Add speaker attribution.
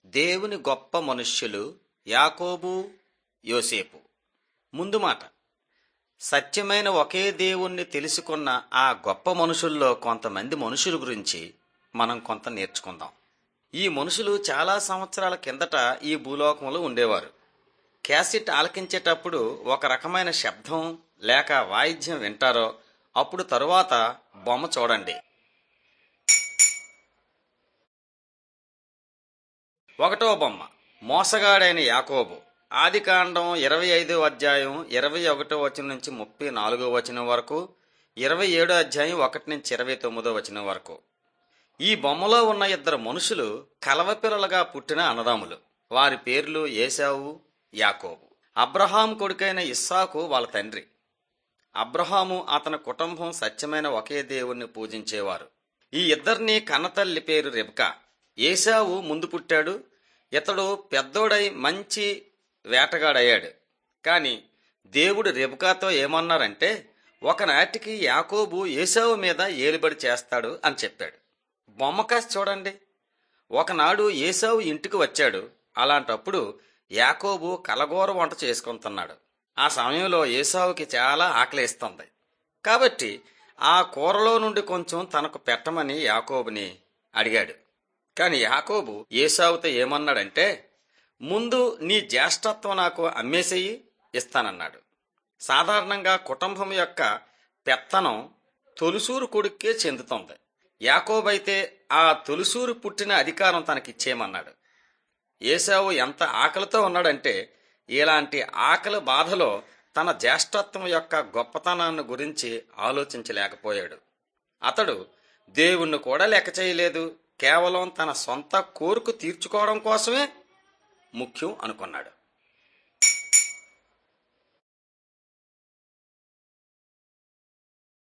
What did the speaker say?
Speaker 1: దేవుని గొప్ప మనుష్యులు యాకోబు, యోసేపు. ముందు మాట, సత్యమైన ఒకే దేవుణ్ణి తెలుసుకున్న ఆ గొప్ప మనుషుల్లో కొంతమంది మనుషుల గురించి మనం కొంత నేర్చుకుందాం. ఈ మనుషులు చాలా సంవత్సరాల కిందట ఈ భూలోకంలో ఉండేవారు. క్యాసెట్ ఆలకించేటప్పుడు ఒక రకమైన శబ్దం లేక వాయిద్యం వింటారో అప్పుడు తరువాత బొమ్మ చూడండి. ఒకటో బొమ్మ, మోసగాడైన యాకోబు. ఆదికాండం 25వ అధ్యాయం 21వ వచనం నుంచి 34వ వచనం వరకు, 27వ అధ్యాయం 1 నుంచి 29వ వచనం వరకు. ఈ బొమ్మలో ఉన్న ఇద్దరు మనుషులు కలవపిల్లలుగా పుట్టిన అన్నదమ్ములు. వారి పేర్లు ఏశావు, యాకోబు. అబ్రహాము కొడుకైన ఇస్సాకు వాళ్ళ తండ్రి. అబ్రహాము అతని కుటుంబం సత్యమైన ఒకే దేవుణ్ణి పూజించేవారు. ఈ ఇద్దరిని కన్నతల్లి పేరు రెబ్కా. ఏశావు ముందు పుట్టాడు. ఇతడు పెద్దోడై మంచి వేటగాడయ్యాడు. కాని దేవుడు రెబ్కాతో ఏమన్నారంటే, ఒకనాటికి యాకోబు ఏశావు మీద ఏలుబడి చేస్తాడు అని చెప్పాడు. బొమ్మ కాసి చూడండి. ఒకనాడు ఏశావు ఇంటికి వచ్చాడు. అలాంటప్పుడు యాకోబు కలగూర వంట చేసుకుంటున్నాడు. ఆ సమయంలో ఏశావుకి చాలా ఆకలిస్తుంది. కాబట్టి ఆ కూరలో నుండి కొంచెం తనకు పెట్టమని యాకోబుని అడిగాడు. కాని యాకోబు ఏశావుతో ఏమన్నాడంటే, ముందు నీ జ్యేష్ఠత్వం నాకు అమ్మేసేయి, ఇస్తానన్నాడు. సాధారణంగా కుటుంబం యొక్క పెత్తనం తొలిసూరు కొడుక్కే చెందుతుంది. యాకోబైతే ఆ తొలిసూరు పుట్టిన అధికారం తనకిచ్చేయమన్నాడు. ఏశావు ఎంత ఆకలితో ఉన్నాడంటే, ఇలాంటి ఆకలి బాధలో తన జ్యేష్ఠత్వం యొక్క గొప్పతనాన్ని గురించి ఆలోచించలేకపోయాడు. అతడు దేవుణ్ణి కూడా లెక్క చేయలేదు. కేవలం తన సొంత కోరిక తీర్చుకోవడం కోసమే ముఖ్యం అనుకున్నాడు.